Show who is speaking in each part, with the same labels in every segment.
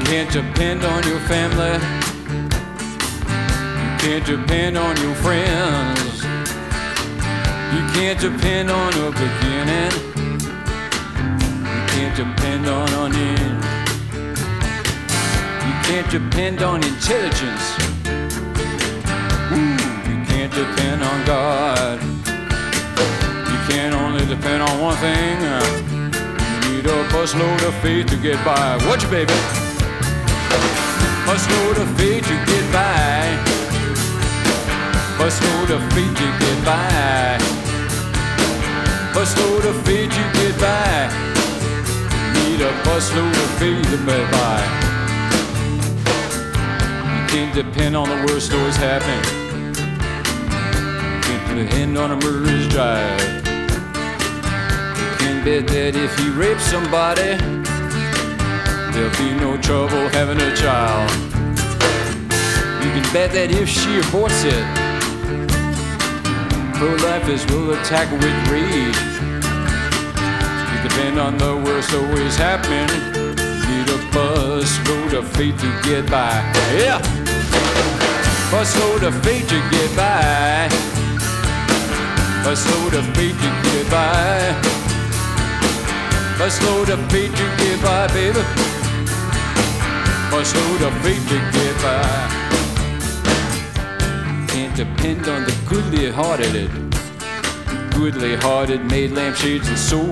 Speaker 1: can't depend on your family. You can't depend on your friends. You can't depend on a beginning. You can't depend on an end. You can't depend on intelligence. You can't depend on God. You can only depend on one thing. You need a busload of faith to get by. Watch it, baby. Busload of faith to get by. Busload of faith to get by. Busload of faith to get by. Need a busload of faith to get by. You can't depend on the worst always happening. You can't depend on a murderer's drive. You can bet that if you rape somebody, there'll be no trouble having a child. You can bet that if she aborts it, pro-lifers will attack with rage. You depend on the worst always happening. Need a busload of faith to get by. Yeah! Busload of faith to get by. Busload of faith to get by. Busload of faith to get by, baby. Busload of faith to get by. Can't depend on the goodly-hearted made lampshades and soul.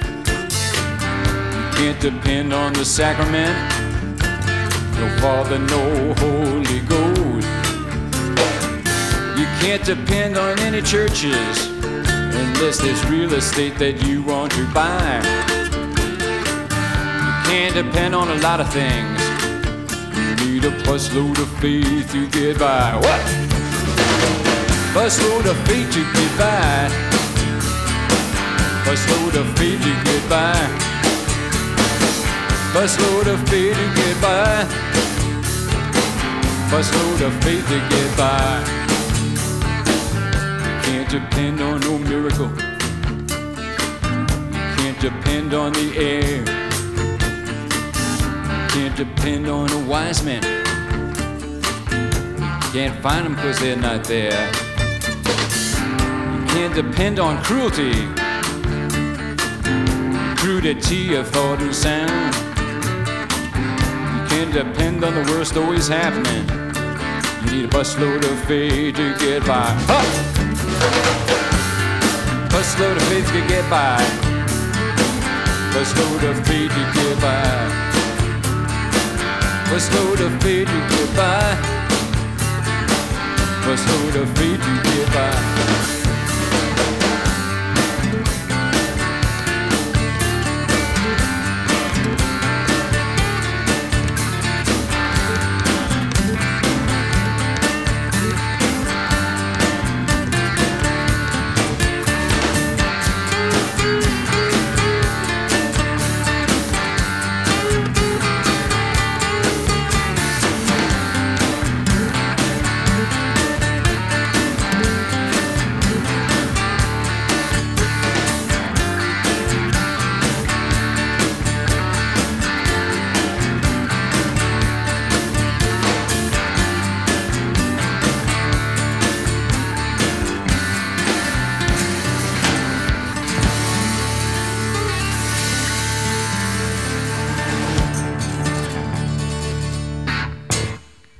Speaker 1: You can't depend on the sacrament, no Father, no Holy Ghost. You can't depend on any churches unless there's real estate that you want to buy. You can't depend on a lot of things. You need a busload of faith to get by. What? Busload of faith to get by. Busload of faith to get by. Busload of faith to get by. Busload of faith to get by. You can't depend on no miracle. You can't depend on the air. You can't depend on a wise man. You can't find them 'cause they're not there. You can't depend on cruelty. Crudity of thought and sound. You can't depend on the worst always happening. You need a busload of faith to get by. Huh! Busload of faith to get by. Busload of faith to get by. Busload of faith to get by. Busload of faith to get by.